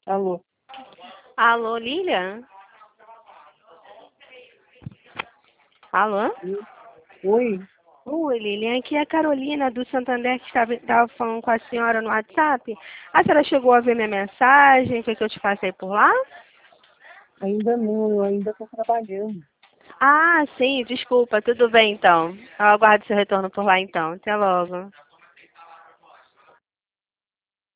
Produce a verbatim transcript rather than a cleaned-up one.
Alô? Alô, Lilian? Alô? Oi? Oi, Lilian. Aqui é a Carolina do Santander que estava, estava falando com a senhora no WhatsApp. A senhora chegou a ver minha mensagem? Foi que eu te passei por lá? Ainda não, eu ainda estou trabalhando. Ah, sim, desculpa. Tudo bem, então. Eu aguardo seu retorno por lá, então. Até logo.